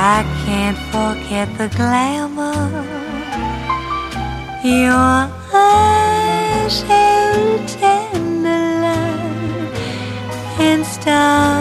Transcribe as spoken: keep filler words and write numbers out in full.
I can't forget the glamour your eyes held tender love and stars